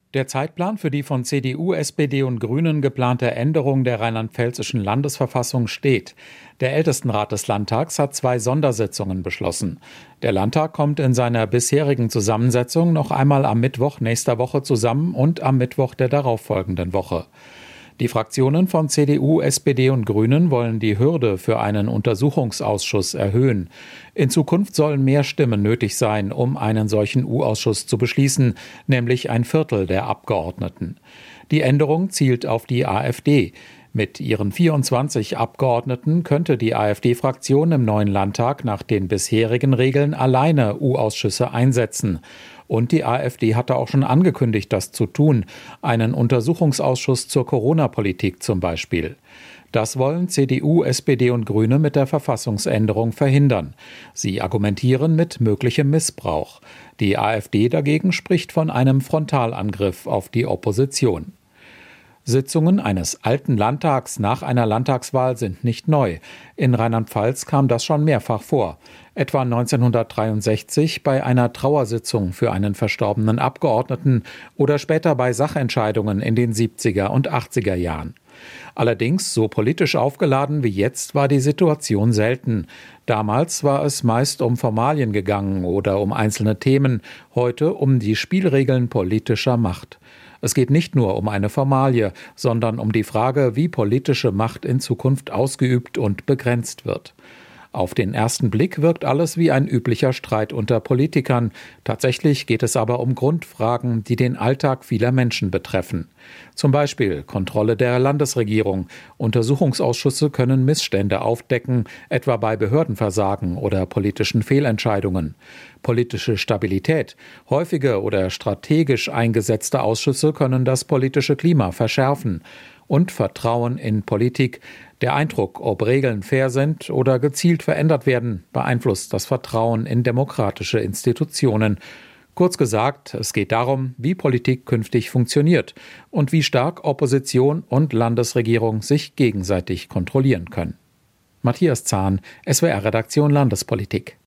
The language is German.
Der Zeitplan für die von CDU, SPD und Grünen geplante Änderung der rheinland-pfälzischen Landesverfassung steht. Der Ältestenrat des Landtags hat 2 Sondersitzungen beschlossen. Der Landtag kommt in seiner bisherigen Zusammensetzung noch einmal am Mittwoch nächster Woche zusammen und am Mittwoch der darauffolgenden Woche. Die Fraktionen von CDU, SPD und Grünen wollen die Hürde für einen Untersuchungsausschuss erhöhen. In Zukunft sollen mehr Stimmen nötig sein, um einen solchen U-Ausschuss zu beschließen, nämlich 1/4 der Abgeordneten. Die Änderung zielt auf die AfD. Mit ihren 24 Abgeordneten könnte die AfD-Fraktion im neuen Landtag nach den bisherigen Regeln alleine U-Ausschüsse einsetzen. Und die AfD hatte auch schon angekündigt, das zu tun, einen Untersuchungsausschuss zur Corona-Politik zum Beispiel. Das wollen CDU, SPD und Grüne mit der Verfassungsänderung verhindern. Sie argumentieren mit möglichem Missbrauch. Die AfD dagegen spricht von einem Frontalangriff auf die Opposition. Sitzungen eines alten Landtags nach einer Landtagswahl sind nicht neu. In Rheinland-Pfalz kam das schon mehrfach vor. Etwa 1963 bei einer Trauersitzung für einen verstorbenen Abgeordneten oder später bei Sachentscheidungen in den 70er und 80er Jahren. Allerdings, so politisch aufgeladen wie jetzt, war die Situation selten. Damals war es meist um Formalien gegangen oder um einzelne Themen, heute um die Spielregeln politischer Macht. Es geht nicht nur um eine Formalie, sondern um die Frage, wie politische Macht in Zukunft ausgeübt und begrenzt wird. Auf den ersten Blick wirkt alles wie ein üblicher Streit unter Politikern. Tatsächlich geht es aber um Grundfragen, die den Alltag vieler Menschen betreffen. Zum Beispiel Kontrolle der Landesregierung. Untersuchungsausschüsse können Missstände aufdecken, etwa bei Behördenversagen oder politischen Fehlentscheidungen. Politische Stabilität. Häufige oder strategisch eingesetzte Ausschüsse können das politische Klima verschärfen. Und Vertrauen in Politik. Der Eindruck, ob Regeln fair sind oder gezielt verändert werden, beeinflusst das Vertrauen in demokratische Institutionen. Kurz gesagt, es geht darum, wie Politik künftig funktioniert und wie stark Opposition und Landesregierung sich gegenseitig kontrollieren können. Matthias Zahn, SWR-Redaktion Landespolitik.